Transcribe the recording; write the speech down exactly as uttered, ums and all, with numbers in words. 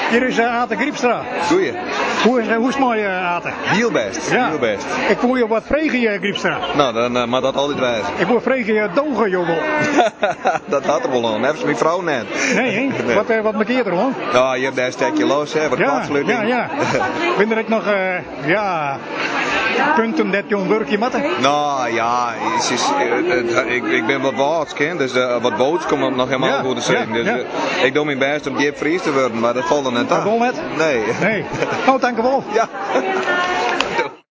Hier is uh, Ate Griepstra. Goeie. Hoe is, uh, hoe is het mooi, uh, Ate? Heel best, ja. heel best. Ik voel je wat vregen, uh, Griepstra. Nou, dan uh, mag dat altijd wijzen. Ik wil vregen je dogen, jongen. Dat had er wel aan. Hebben ze mijn vrouw net? Nee, hè? Nee. Wat, uh, wat markeert er, hoor? Ja, hier daar stek je los, hè. Wat ja, kwartsluiting. ja, ja. Ben er ook nog, uh, ja... punten dat Jon Burkje matten? Nou ja, is, is, uh, uh, ik, ik ben wat waard, ken, dus uh, wat boots komt nog helemaal ja, goed te zeggen. Ja, dus, uh, ja. Ik doe mijn best om Jip Fries te worden, maar dat valt er net aan. Dat wil net? Nee. Nee. Nou, dank u wel. Ja.